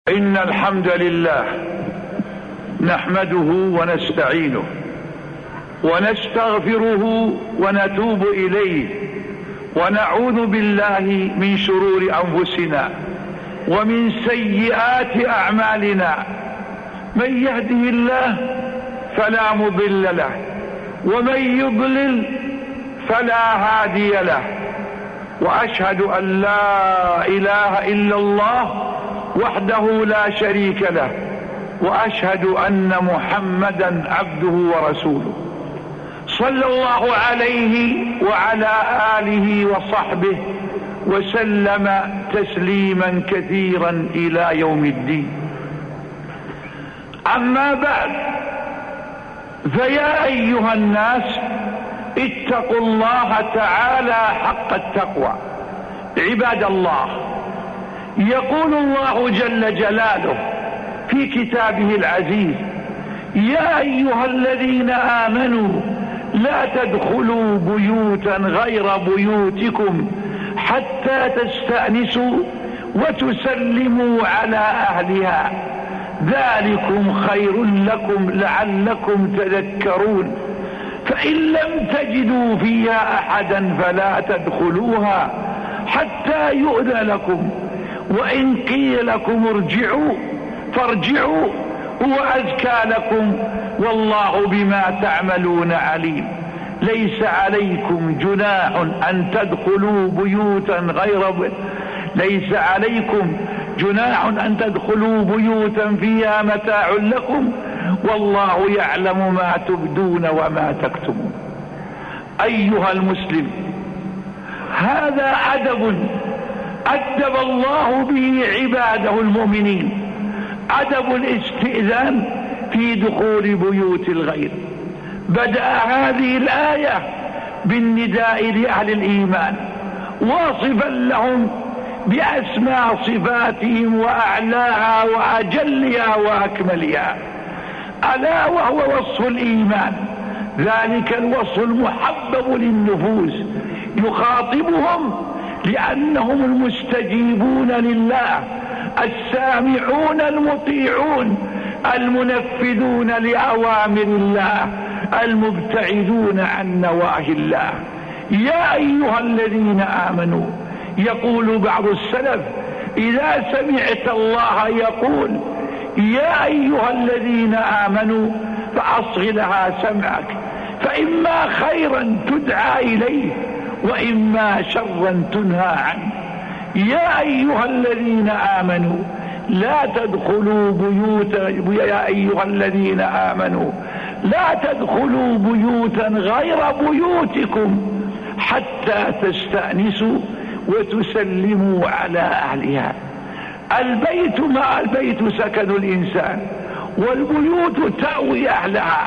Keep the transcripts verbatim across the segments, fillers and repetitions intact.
إن الحمد لله نحمده ونستعينه ونستغفره ونتوب إليه ونعوذ بالله من شرور أنفسنا ومن سيئات أعمالنا. من يهده الله فلا مضل له ومن يضلل فلا هادي له، وأشهد أن لا إله إلا الله وحده لا شريك له، وأشهد أن محمدا عبده ورسوله صلى الله عليه وعلى آله وصحبه وسلم تسليما كثيرا إلى يوم الدين. أما بعد، فيا أيها الناس اتقوا الله تعالى حق التقوى. عباد الله، يقول الله جل جلاله في كتابه العزيز: يا أيها الذين آمنوا لا تدخلوا بيوتا غير بيوتكم حتى تستأنسوا وتسلموا على أهلها، ذلكم خير لكم لعلكم تذكرون. فإن لم تجدوا فيها أحدا فلا تدخلوها حتى يؤذن لكم، وإن قيل لكم ارجعوا فارجعوا هو أزكى لكم، والله بما تعملون عليم. ليس عليكم جناح أن تدخلوا بيوتا غير ب... ليس عليكم جناح أن تدخلوا بيوتا فيها متاع لكم، والله يعلم ما تبدون وما تكتمون. أيها المسلم، هذا أدب أدب الله به عباده المؤمنين، أدب الاستئذان في دخول بيوت الغير. بدأ هذه الآية بالنداء لأهل الإيمان، واصفا لهم بأسمى صفاتهم وأعلاها وأجلها وأكملها، ألا وهو وصف الإيمان، ذلك الوصف المحبب للنفوس. يخاطبهم لأنهم المستجيبون لله، السامعون المطيعون، المنفذون لأوامر الله، المبتعدون عن نواهي الله. يا أيها الذين آمنوا، يقول بعض السلف: إذا سمعت الله يقول يا أيها الذين آمنوا فأصغ لها سمعك، فإما خيرا تدعى إليه وإما شرا تنهى عنه. يا أيها الذين آمنوا لا تدخلوا بيوتا يا أيها الذين آمنوا لا تدخلوا بيوتا غير بيوتكم حتى تستأنسوا وتسلموا على أهلها. البيت مع البيت سكن الإنسان، والبيوت تأوي أهلها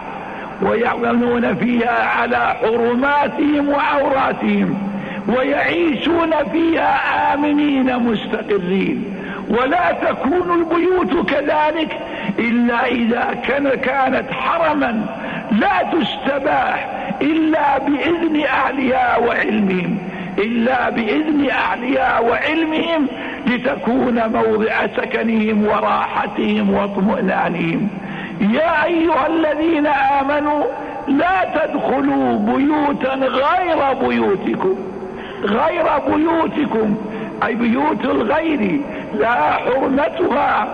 ويعملون فيها على حرماتهم وعوراتهم، ويعيشون فيها آمنين مستقرين. ولا تكون البيوت كذلك إلا إذا كان كانت حرما لا تستباح إلا بإذن أهلها وعلمهم إلا بإذن أهلها وعلمهم لتكون موضع سكنهم وراحتهم واطمئنانهم. يا أيها الذين آمنوا لا تدخلوا بيوتا غير بيوتكم غير بيوتكم أي بيوت الغير لا حرمتها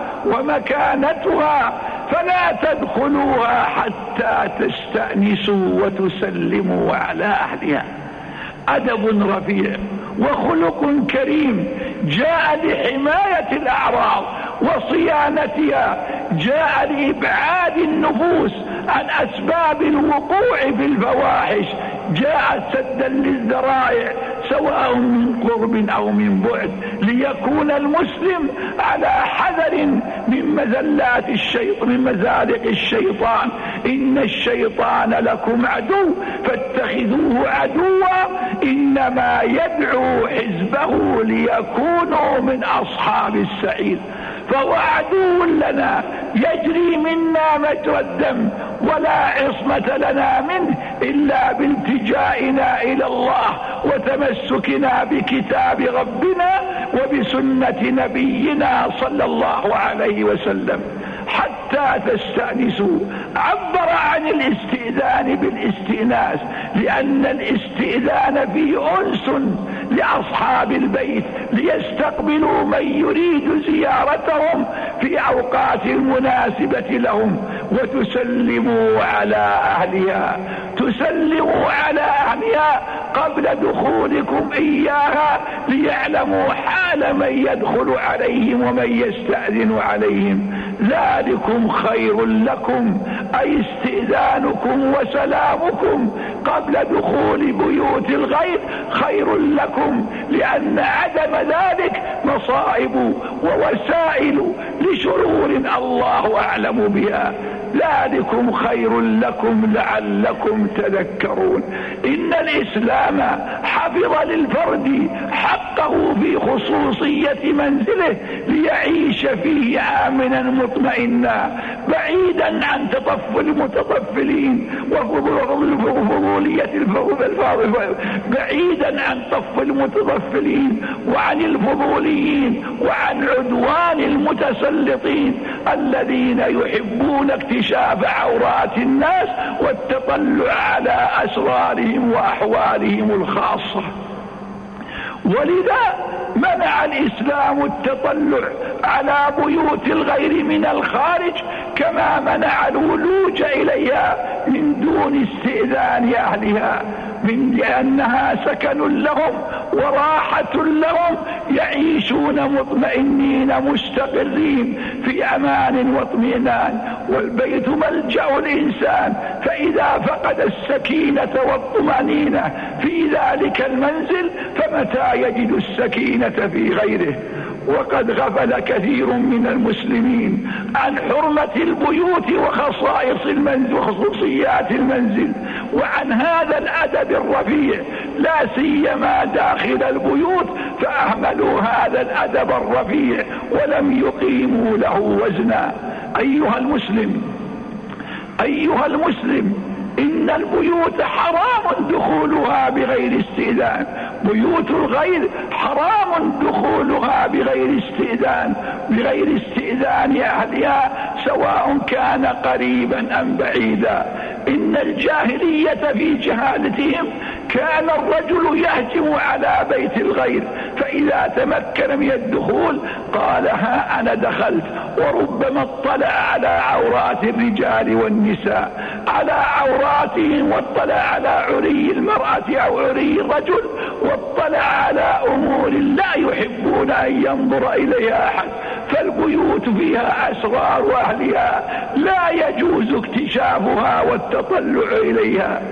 ومكانتها، فلا تدخلوها حتى تستأنسوا وتسلموا على أهلها. أدب رفيع وخلق كريم جاء لحماية الأعراض وصيانتها، جاء لإبعاد النفوس عن أسباب الوقوع في الفواحش، جاء سدا للذرائع سواء من قرب أو من بعد، ليكون المسلم على حذر من مزلات الشيطان من مزالق الشيطان. إن الشيطان لكم عدو فاتخذوه عدوا، إنما يدعو حزبه ليكونوا من أصحاب السعير. فهو عدو لنا يجري منا مجرى الدم، ولا عصمة لنا منه إلا بالتجائنا إلى الله وتمسكنا بكتاب ربنا وبسنة نبينا صلى الله عليه وسلم حتى تستأنسوا. عبر عن الاستئذان بالاستئناس لأن الاستئذان فيه أنس لأصحاب البيت ليستقبلوا من يريد زيارتهم في أوقات المناسبة لهم، وتسلموا على أهلها، تسلموا على أهلها قبل دخولكم إياها ليعلموا حال من يدخل عليهم ومن يستأذن عليهم. ذلكم خير لكم، أي استئذانكم وسلامكم قبل دخول بيوت الغير خير لكم، لأن عدم ذلك مصائب ووسائل لشرور الله أعلم بها. ذلكم خير لكم لعلكم تذكرون. إن الإسلام حفظ للفرد حقه في خصوصية منزله ليعيش فيه آمنا مطمئنا بعيدا عن تطفل المتطفلين وفضولية بعيدا عن طف المتطفلين وعن الفضوليين وعن عدوان المتسلطين الذين يحبون اكتشاف عورات الناس والتطلع على أسرارهم وأحوالهم الخاصة. ولذا منع الإسلام التطلع على بيوت الغير من الخارج، كما منع الولوج إليها من دون استئذان أهلها، من لأنها سكن لهم وراحة لهم، يعيشون مطمئنين مستقرين في أمان واطمئنان. والبيت ملجأ الإنسان، فإذا فقد السكينة والطمأنينة في ذلك المنزل فمتى يجد السكينة في غيره؟ وقد غفل كثير من المسلمين عن حرمة البيوت وخصائص المنزل وخصوصيات المنزل وعن هذا الأدب الرفيع، لا سيما داخل البيوت، فأهملوا هذا الأدب الرفيع ولم يقيموا له وزنا. أيها المسلم أيها المسلم إن البيوت حرام دخولها بغير استئذان، بيوت الغير حرام دخولها بغير استئذان بغير استئذان أهلها سواء كان قريبا أم بعيدا. إن الجاهلية في جهالتهم كان الرجل يهجم على بيت الغير، فإذا تمكن من الدخول قال ها أنا دخلت، وربما اطلع على عورات الرجال والنساء، على عوراتهم، واطلع على عري المرأة أو عري الرجل، واطلع على أمور لا يحبون أن ينظر إليها أحد. فالبيوت فيها أسرار أهلها لا يجوز اكتشافها والتطلع إليها.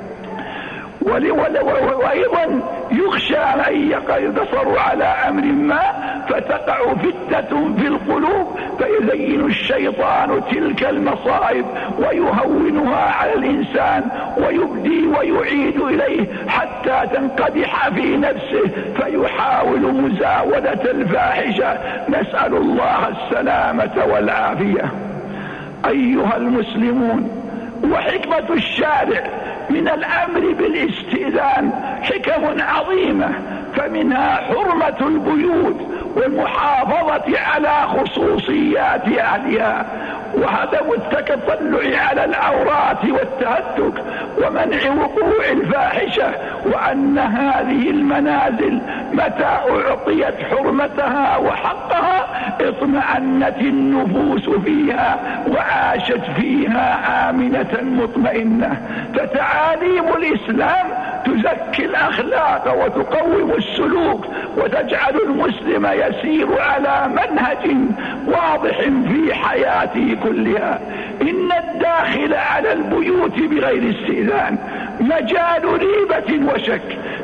وأيضا يخشى أن يقتصروا على أمر ما فتقع فتنة في القلوب، فيزين الشيطان تلك المصائب ويهونها على الإنسان ويبدي ويعيد إليه حتى تنقدح في نفسه فيحاول مزاولة الفاحشة. نسأل الله السلامة والعافية. أيها المسلمون، وحكمة الشارع من الأمر بالاستئذان حكم عظيمة، فمنها حرمة البيوت والمحافظة على خصوصيات أهلها، وعدم التطلع على العورات والتهتك، ومنع وقوع الفاحشة، وأن هذه المنازل متى أعطيت حرمتها وحقها اطمأنت النفوس فيها وعاشت فيها آمنة مطمئنة. فتعاليم الإسلام تزكي الأخلاق وتقوم السلوك وتجعل المسلم يسير على منهج واضح في حياته كلها. إن الداخل على البيوت بغير استئذان مجال ريبة وشك،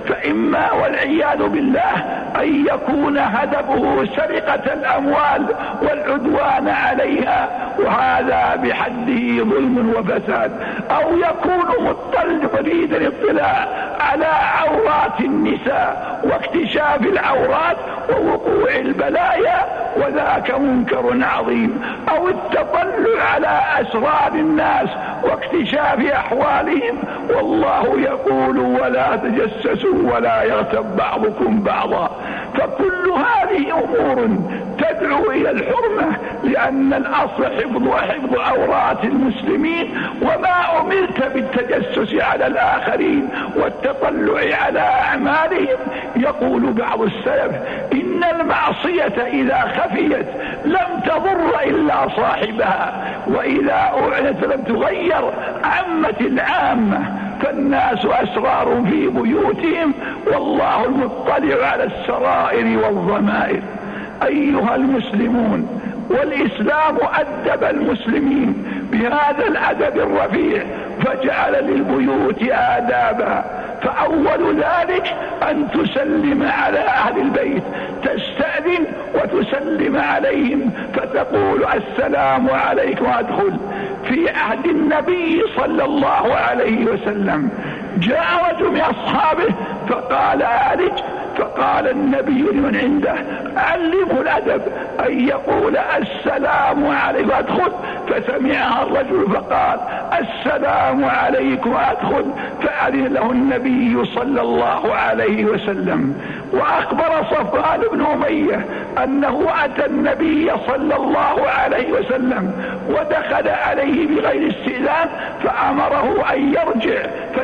فإما والعياذ بالله أن يكون هدفه سرقة الأموال والعدوان عليها، وهذا بحده ظلم وفساد، أو يكون مضطر يريد الاطلاع على عورات النساء واكتشاف العورات ووقوع البلايا، وذاك منكر عظيم، أو التطلع على أسرار الناس واكتشاف أحوالهم، والله يقول ولا تجسسوا ولا يغتب بعضكم بعضا. فكل هذه أمور تدعو إلى الحرمة، لأن الأصل حفظ وحفظ عورات المسلمين، وما أمرت بالتجسس على الآخرين والتطلع على أعمالهم. يقول بعض السلف إن المعصية إذا خفيت لم تضر إلا صاحبها، وإذا أعلنت لم تغير عمت العامة، فالناس أسرار في بيوتهم والله المطلع على السرائر والضمائر. أيها المسلمون، والإسلام أدب المسلمين بهذا الأدب الرفيع، فجعل للبيوت آدابا، فأول ذلك أن تسلم على أهل البيت، تستأذن وتسلم عليهم فتقول السلام عليكم وادخل. في عهد النبي صلى الله عليه وسلم جاء رجل من أصحابه فقال أعرج، فقال النبي لمن عنده علمه الأدب أن يقول السلام عليكم وادخل، فسمعها الرجل فقال السلام عليكم وادخل، فأذن له النبي صلى الله عليه وسلم. وأخبر صفوان بن أمية أنه أتى النبي صلى الله عليه وسلم ودخل عليه بغير استئذان، فأمره أن يرجع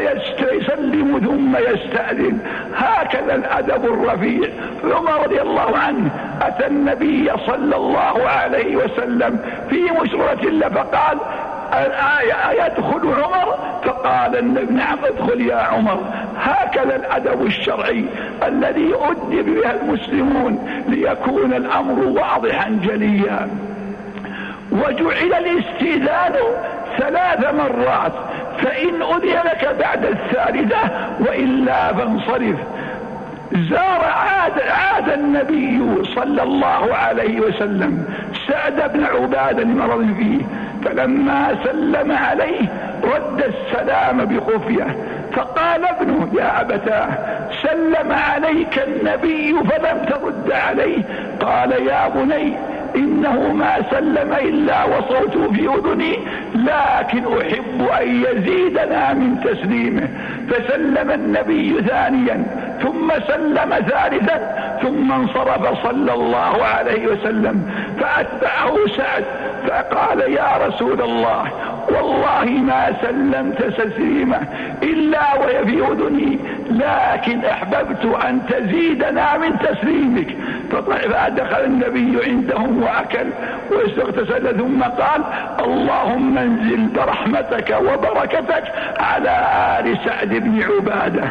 فيسلم ثم يستأذن. هكذا الأدب الرفيع. عمر رضي الله عنه أتى النبي صلى الله عليه وسلم في مشورة له فقال يدخل عمر؟ فقال النبي نعم ادخل يا عمر. هكذا الأدب الشرعي الذي أدب بها المسلمون ليكون الأمر واضحا جليا. وجعل الاستئذان ثلاث مرات، فإن أذن لك بعد الثالثة وإلا فانصرف. زار عاد, عاد النبي صلى الله عليه وسلم سعد بن عبادة لمرض فيه، فلما سلم عليه رد السلام بخفية، فقال ابنه يا أبتاه سلم عليك النبي فلم ترد عليه. قال يا بني إنه ما سلم إلا وصوته في أذني، لكن أحب أن يزيدنا من تسليمه. فسلم النبي ثانيا ثم سلم ثالثا ثم انصرف صلى الله عليه وسلم، فأتبعه سعد فقال يا رسول الله والله ما سلمت تسليمه إلا وهي في أذني، لكن أحببت أن تزيدنا من تسليمك. فدخل النبي عندهم وأكل واستغتسل ثم قال اللهم انزل برحمتك وبركتك على آل سعد بن عبادة.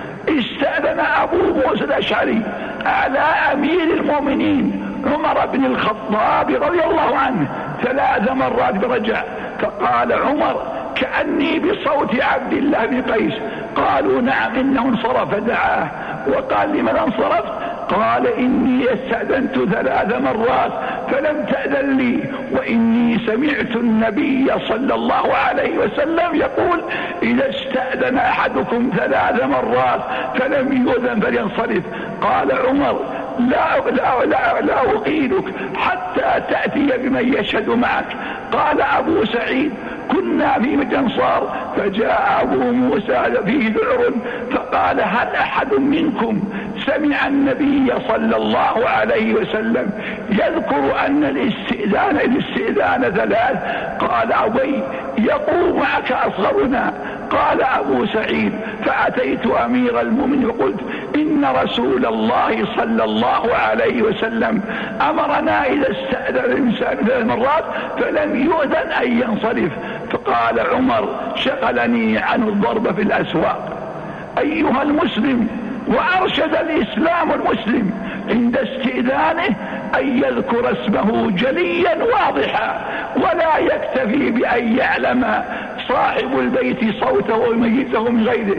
استأذن أبو موسى الأشعري على أمير المؤمنين عمر بن الخطاب رضي الله عنه ثلاث مرات برجع، فقال عمر كأني بصوت عبد الله بن قيس. قالوا نعم إنه انصرف دعاه. وقال لمن انصرفت؟ قال إني استأذنت ثلاث مرات فلم تأذن لي، وإني سمعت النبي صلى الله عليه وسلم يقول إذا استأذن أحدكم ثلاث مرات فلم يؤذن فلينصرف. قال عمر لا, لا, لا, لا أقيدك حتى تأتي بمن يشهد معك. قال أبو سعيد كنا في مجنصار فجاء أبو موسى فيه ذعر فقال هل أحد منكم سمع النبي صلى الله عليه وسلم يذكر أن الاستئذان الاستئذان ثلاث؟ قال أبي يقول معك أصغرنا. قال أبو سعيد فأتيت أمير المؤمنين وقلت إن رسول الله صلى الله عليه وسلم أمرنا إذا استأذن الإنسان ثلاث مرات فلم يؤذن أن ينصرف. فقال عمر شغلني عن الضرب في الأسواق. أيها المسلم، وأرشد الإسلام المسلم عند استئذانه أن يذكر اسمه جليا واضحا، ولا يكتفي بأن يعلم صاحب البيت صوته ويميزه من غيره.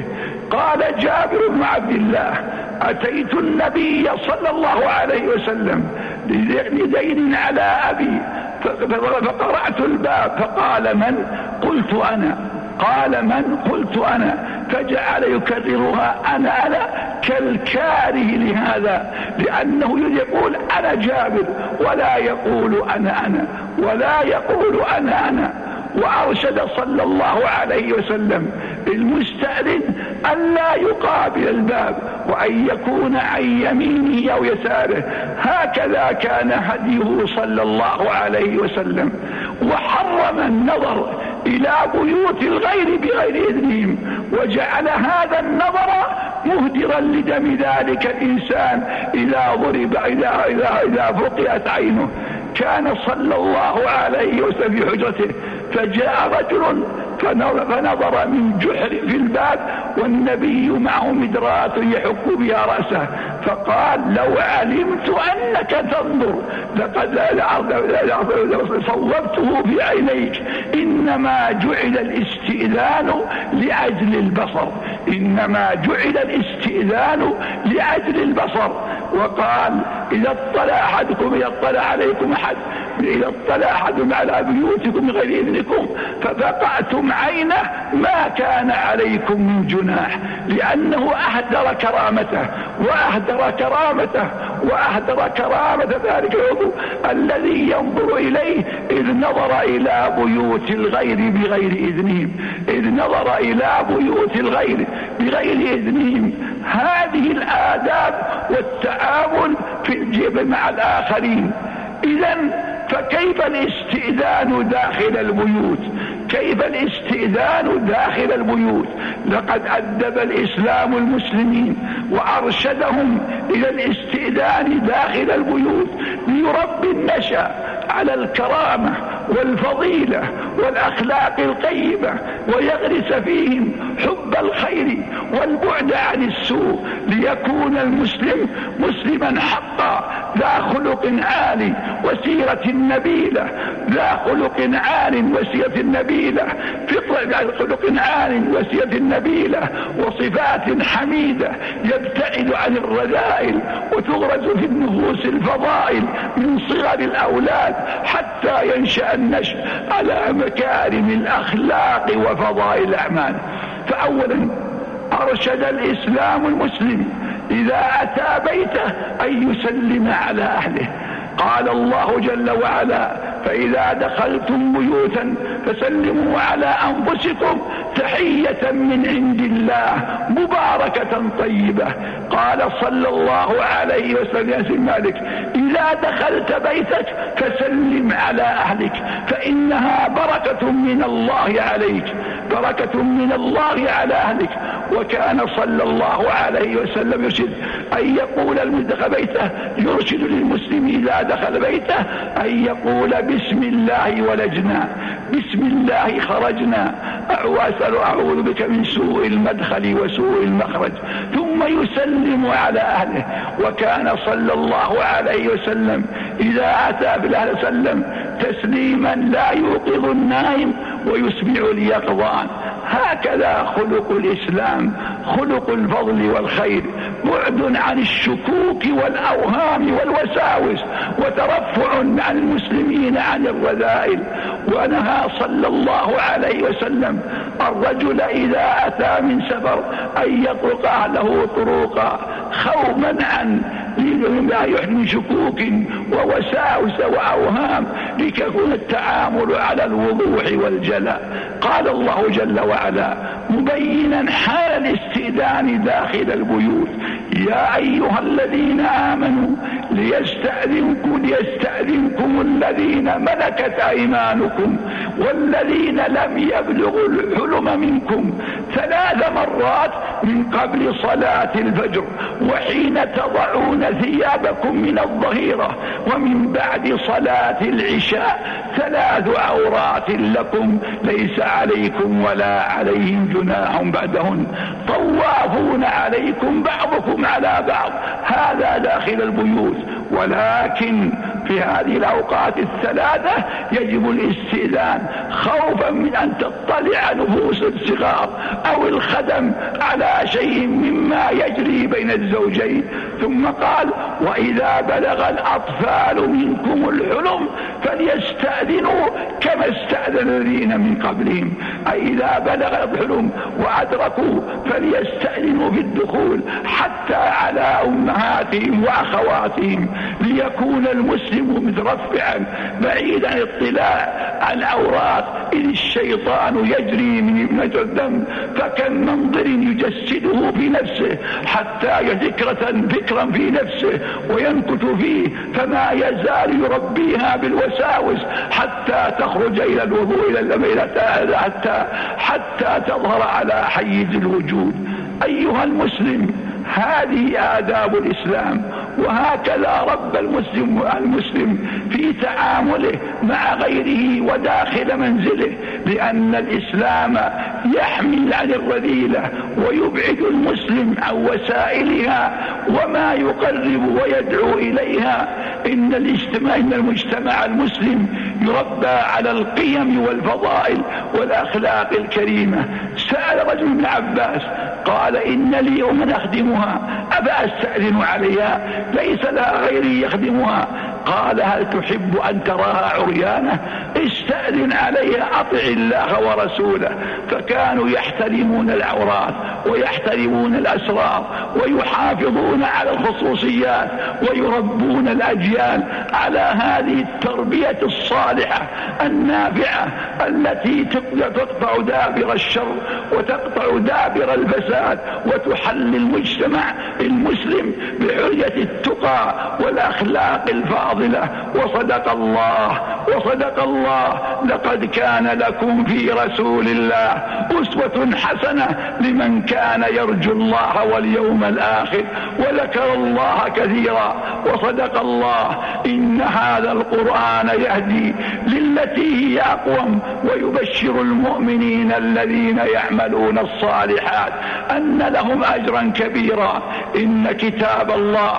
قال جابر بن عبد الله: أتيت النبي صلى الله عليه وسلم لدين على أبي فقرأت الباب فقال: من؟ قلت أنا. قال: من؟ قلت أنا. فجعل يكررها: أنا أنا، كالكاره لهذا، لأنه يقول أنا جابر ولا يقول أنا أنا ولا يقول أنا أنا. وأرشد صلى الله عليه وسلم المستأذن أن لا يقابل الباب وأن يكون عن يمينه أو يساره، هكذا كان هديه صلى الله عليه وسلم. وحرم النظر إلى بيوت الغير بغير إذنهم، وجعل هذا النظر مهدرا لدم ذلك الإنسان إذا ضرب إذا, إذا, إذا فقئت عينه. كان صلى الله عليه وسلم في حجرته فجاء رجل فنظر من جحر في الباب والنبي معه مدرات يحك بها رأسه، فقال: لو علمت أنك تنظر لقد صوبته في عينيك. إنما جعل الاستئذان لأجل البصر، إنما جعل الاستئذان لأجل البصر. وقال: إذا اطلع أحدكم إذا اطلع عليكم أحد إذا اطلع أحدكم على بيوتكم بغير إذنكم ففقعتم عينه ما كان عليكم من جناح، لأنه أهدر كرامته وأهدر كرامته وأهدر كرامة ذلك العضو الذي ينظر إليه إذ نظر إلى بيوت الغير بغير إذنهم إذ نظر إلى بيوت الغير بغير إذنهم. هذه الآداب والتعامل في الجيب مع الآخرين. إذن فكيف الاستئذان داخل البيوت؟ كيف الاستئذان داخل البيوت؟ لقد أدب الإسلام المسلمين وأرشدهم إلى الاستئذان داخل البيوت ليربي النشأ على الكرامة والفضيلة والأخلاق القيمة، ويغرس فيهم حب الخير والبعد عن السوء، ليكون المسلم مسلما حقا ذا خلق عالي وسيرة نبيلة ذا خلق عال وسيرة نبيلة فطرة خلق عال وسيرة نبيلة وصفات حميدة، يبتعد عن الرذائل وتغرز في النفوس الفضائل من صغر الأولاد حتى ينشأ النشء على مكارم الأخلاق وفضائل الأعمال. فأولا أرشد الإسلام المسلم إذا أتى بيته أن يسلم على أهله. قال الله جل وعلا: فإذا دخلتم بيوتا فسلموا على أنفسكم تحية من عند الله مباركة طيبة. قال صلى الله عليه وسلم يا سيد مالك: إذا دخلت بيتك فسلم على أهلك فإنها بركة من الله عليك بركة من الله على أهلك. وكان صلى الله عليه وسلم يرشد أن يقول المدخل بيته يرشد للمسلم إذا دخل بيته أن يقول: بسم الله ولجنا بسم الله خرجنا أعوذ بك من سوء المدخل وسوء المخرج، ثم يسلم على أهله. وكان صلى الله عليه وسلم إذا أتى بالأهل سلم تسليما لا يوقظ النائم ويسمع اليقظان. هكذا خلق الإسلام، خلق الفضل والخير، بعد عن الشكوك والأوهام والوساوس، وترفع عن المسلمين عن الرذائل. ونهى صلى الله عليه وسلم الرجل إذا أتى من سفر أن يطرق أهله طرقا خوما عن لا يحمي شكوك ووساوس وأوهام، ليكون التعامل على الوضوح والجلاء. قال الله جل وعلا مبينا حال الاستئذان داخل البيوت: يا أيها الذين آمنوا ليستأذنكم, ليستأذنكم الذين ملكت أيمانكم والذين لم يبلغوا الحلم منكم ثلاث مرات من قبل صلاة الفجر وحين تضعون ثيابكم من الظهيرة ومن بعد صلاة العشاء ثلاث عورات لكم ليس عليكم ولا عليهم جناح بعدهن طوافون عليكم بعضكم على بعض. هذا داخل البيوت. ولكن في هذه الأوقات الثلاثة يجب الاستئذان خوفا من أن تطلع نفوس الصغار أو الخدم على شيء مما يجري بين الزوجين. ثم قال: وإذا بلغ الأطفال منكم الحلم فليستأذنوا كما استأذن الذين من قبلهم، أي إذا بلغ الحلم وأدركوا فليستأذنوا في الدخول حتى على أمهاتهم وأخواتهم، ليكون المسلم مترفعا بعيد عن الاطلاع على العورات، إذ الشيطان يجري من ابنة الدم، فكم منظر يجسده في نفسه حتى ذكرة ذكرا في نفسه وينكت فيه، فما يزال يربيها بالوساوس حتى تخرج إلى الوضوء إلى حتى حتى تظهر على حيز الوجود. أيها المسلم، هذه آداب الإسلام، وهكذا رب المسلم المسلم في تعامله مع غيره وداخل منزله، لأن الإسلام يحمل عن الرذيلة ويبعد المسلم عن وسائلها وما يقرب ويدعو إليها. إن الاجتماع إن المجتمع المسلم يربى على القيم والفضائل والأخلاق الكريمة. سأل رجل ابن عباس قال: إن لي أم أخدمها أبا أستأذن عليها؟ ليس لها غيري يخدمها. قال: هل تحب أن تراها عريانة؟ استأذن عليها، أطع الله ورسوله. فكانوا يحترمون العورات ويحترمون الأسرار ويحافظون على الخصوصيات ويربون الأجيال على هذه التربية الصالحة النافعة التي تقطع دابر الشر وتقطع دابر الفساد وتحل المجتمع المسلم بحرية التقى والأخلاق الفاضلة. وصدق الله وصدق الله لقد كان لكم في رسول الله أسوة حسنة لمن كان يرجو الله واليوم الآخر وذكر الله كثيرا. وصدق الله إن هذا القرآن يهدي للتي هي أقوم ويبشر المؤمنين الذين يعملون الصالحات أن لهم أجرا كبيرا. إن كتاب الله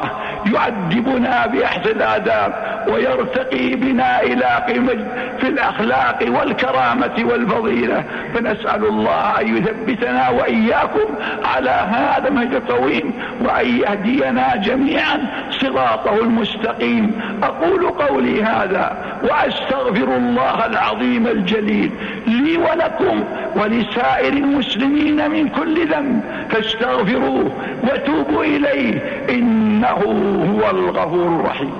يعذبنا بأحسن الآداب ويرتقي بنا إلى قمة في الأخلاق والكرامة والفضيلة، فنسأل الله أن يثبتنا وإياكم على هذا المنهج القويم وأن يهدينا جميعا صراطه المستقيم. أقول قولي هذا وأستغفر الله العظيم الجليل لي ولكم ولسائر المسلمين من كل ذنب، فاستغفروه وتوبوا إليه إنه هو الغفور الرحيم.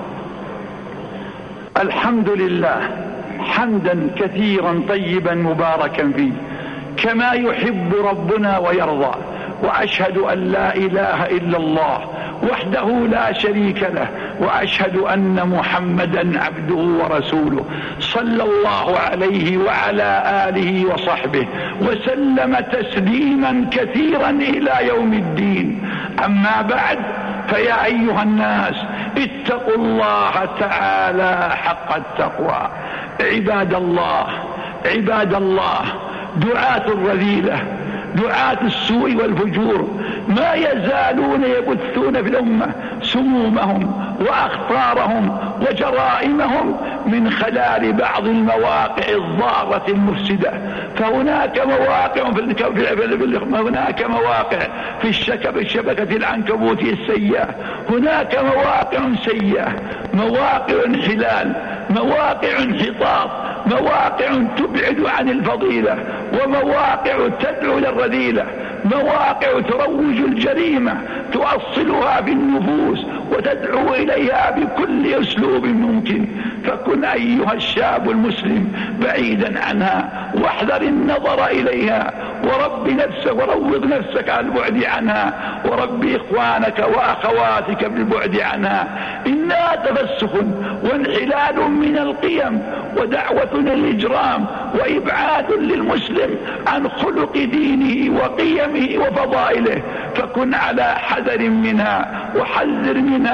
الحمد لله حمدا كثيرا طيبا مباركا فيه كما يحب ربنا ويرضى، وأشهد أن لا إله إلا الله وحده لا شريك له، وأشهد أن محمدا عبده ورسوله صلى الله عليه وعلى آله وصحبه وسلم تسليما كثيرا إلى يوم الدين. أما بعد، فيا أيها الناس اتقوا الله تعالى حق التقوى. عباد الله عباد الله دعاة الرذيلة دعاة السوء والفجور ما يزالون يبثون في الأمة سمومهم وأخطارهم وجرائمهم من خلال بعض المواقع الضارة المفسدة. فهناك مواقع في هناك مواقع في الشبكة العنكبوتية السيئة، هناك مواقع سيئة، مواقع انحلال، مواقع انحطاط، مواقع تبعد عن الفضيلة، ومواقع تدعو للرذيلة، مواقع تروج الجريمة تؤصلها بالنفوس وتدعو إليها بكل أسلوب ممكن. فكن أيها الشاب المسلم بعيدا عنها واحذر النظر إليها، ورب نفسك وروض نفسك عن البعد عنها، ورب إخوانك وأخواتك بالبعد عنها. إنها تفسخ وانحلال من القيم ودعوة للإجرام وإبعاد للمسلم عن خلق دينه وقيمه وفضائله. فكن على حذر منها وحذر منها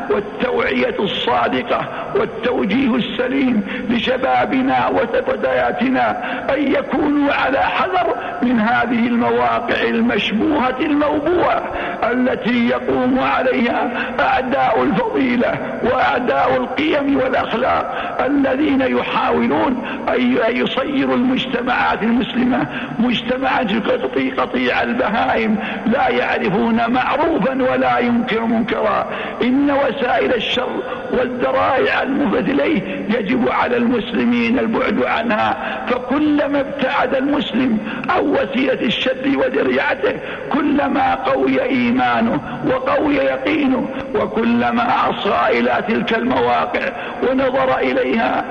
والتوعية الصادقة والتوجيه السليم لشبابنا وفتياتنا أن يكونوا على حذر من هذه المواقع المشبوهة الموبوءة التي يقوم عليها أعداء الفضيلة وأعداء القيم والأخلاق الذين يحاولون أن يصيروا المجتمعات المسلمة مجتمعات قطيع البهائم لا يعرفون معروفا ولا ينكر منكرا. إن وسائل الشر والذرائع المفضية إليه يجب على المسلمين البعد عنها، فكلما ابتعد المسلم عن وسيلة الشر وذريعته كلما قوي إيمانه وقوي يقينه، وكلما عصى إلى تلك المواقع ونظر إليها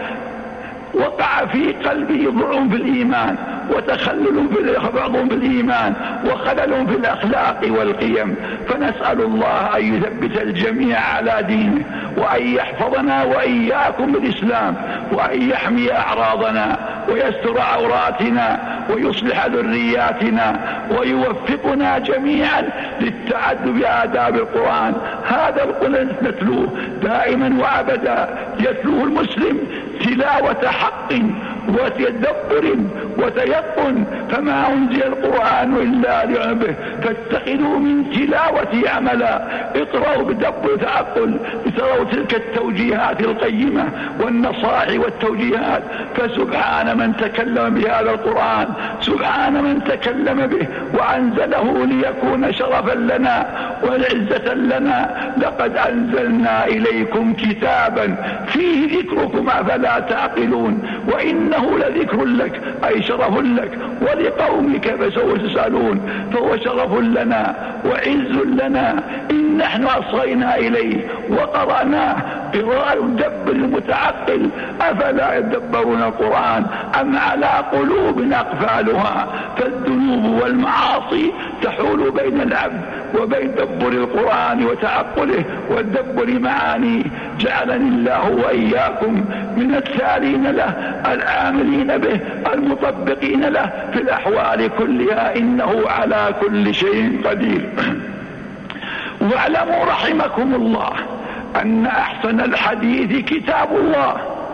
وقع في قلبه ضعف في الإيمان وتخلل في بعضهم في الإيمان وخلل في الأخلاق والقيم. فنسأل الله أن يثبت الجميع على دينه، وأن يحفظنا وإياكم بالإسلام، وأن يحمي أعراضنا ويستر عوراتنا ويصلح ذرياتنا ويوفقنا جميعا للتعدد بآداب القرآن. هذا القرآن نتلوه دائما وأبدا، يتلوه المسلم تلاوة حق وتدبر وتيقن، فما أنزل القرآن إلا لعبه، فاتخذوا من تلاوة عملا، اقرأوا بدبر وتعقل، تروا تلك التوجيهات القيمة والنصائح والتوجيهات. فسبحان من تكلم بهذا القرآن، سبحان من تكلم به وأنزله ليكون شرفا لنا والعزة لنا. لقد أنزلنا إليكم كتابا فيه ذكركم أفلا تعقلون، وإنه لذكر لك أي شرف لك ولقومك فسوف تسألون. فهو شرف لنا وعز لنا إن نحن أصغينا إليه وقرأناه قراءة الدبر المتعقل. أفلا يدبرون القرآن أم على قلوب أقفالها؟ فالذنوب والمعاصي تحول بين العبد وبين دبر القرآن وتعقله والدبر معانيه. جعلني الله وإياكم من التالين له العاملين به المطبقين له في الأحوال كلها، إنه على كل شيء قدير. واعلموا رحمكم الله أن أحسن الحديث كتاب الله،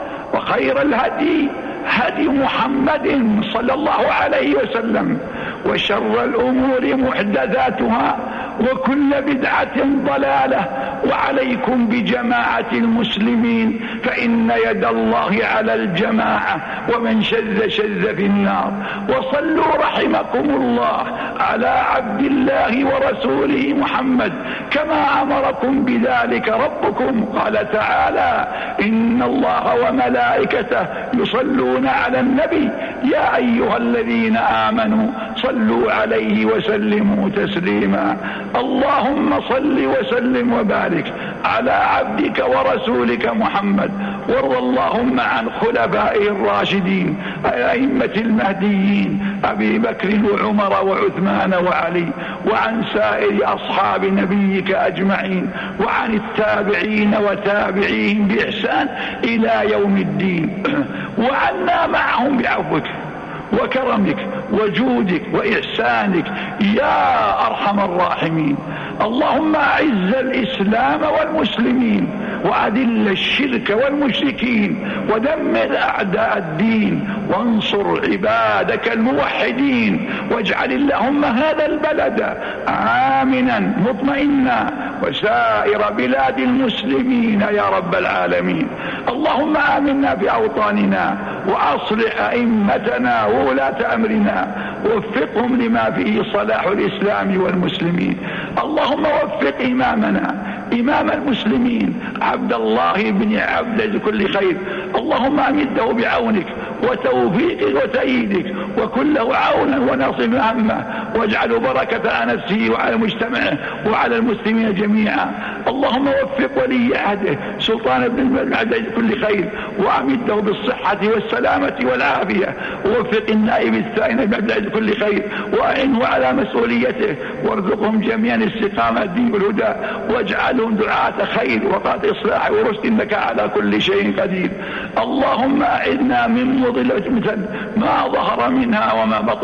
وخير الهدي هدي محمد صلى الله عليه وسلم، وشر الأمور محدثاتها، وكل بدعة ضلالة. وعليكم بجماعة المسلمين فإن يد الله على الجماعة، ومن شذ شذ في النار. وصلوا رحمكم الله على عبد الله ورسوله محمد كما أمركم بذلك ربكم. قال تعالى: إن الله وملائكته يصلون على النبي يا أيها الذين آمنوا صلوا عليه وسلموا تسليما. اللهم صل وسلم وبارك على عبدك ورسولك محمد، وارض اللهم عن خلفائه الراشدين الأئمة المهديين أبي بكر وعمر وعثمان وعلي، وعن سائر أصحاب نبيك أجمعين، وعن التابعين وتابعيهم بإحسان إلى يوم الدين، وعنا معهم بعفوك وكرمك وجودك وإحسانك يا أرحم الراحمين. اللهم أعز الإسلام والمسلمين، وأذل الشرك والمشركين، ودمر أعداء الدين، وانصر عبادك الموحدين. واجعل اللهم هذا البلد آمنا مطمئنا، وسائر بلاد المسلمين يا رب العالمين. اللهم آمنا في أوطاننا، وأصلح أئمتنا وولاة أمرنا، ووفقهم لما فيه صلاح الإسلام والمسلمين. اللهم وفق إمامنا إمام المسلمين عبد الله بن عبد كل خير. اللهم أمده بعونك وتوفيقك وتأييدك، وكله عونا ونصب همه، واجعل بركة على نفسه وعلى مجتمعه وعلى المسلمين جميعا. اللهم وفق ولي عهده سلطان بن عبد كل خير، وأمده بالصحة والسلامة والعافية. ووفق النائب الثاني بن عبد كل خير، وأعنه على مسؤوليته، وارزقهم جميعا استقامة الدين والهدى، واجعلهم دعاة خير وقاد إصلاح ورشد، إنك على كل شيء قدير. اللهم أعذنا من مضلة مثل ما ظهر منها وما بطن.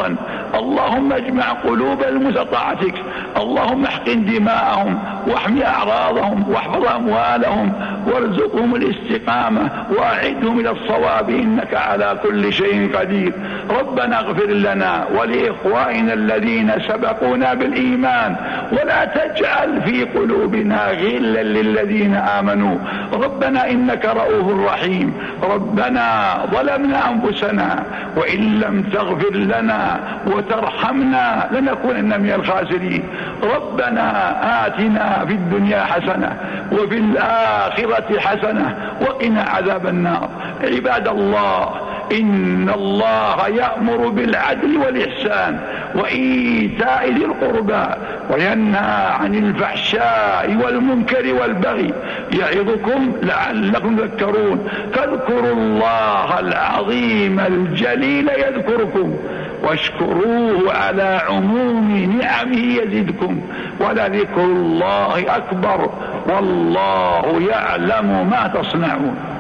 اللهم اجمع قلوب المستطاعتك، اللهم احقن دماءهم واحمي أعراضهم واحفظ أموالهم وارزقهم الاستقامة وأعدهم إلى الصواب إنك على كل شيء قدير. ربنا اغفر لنا ولإخواننا الذين سبقونا بالإيمان ولا تجعل في قلوبنا غلا للذين آمنوا. ربنا إنك رؤوف رحيم. ربنا ظلمنا أنفسنا وإن لم تغفر لنا وترحمنا لنكونن من الخاسرين. ربنا آتنا في الدنيا حسنة وفي الآخرة حسنة وقنا عذاب النار. عباد الله، إن الله يأمر بالعدل والإحسان وإيتاء ذي القربى وينهى عن الفحشاء والمنكر والبغي يعظكم لعلكم تذكرون. فاذكروا الله العظيم الجليل يذكركم واشكروه على عموم نعمه يزدكم ولذكر الله أكبر والله يعلم ما تصنعون.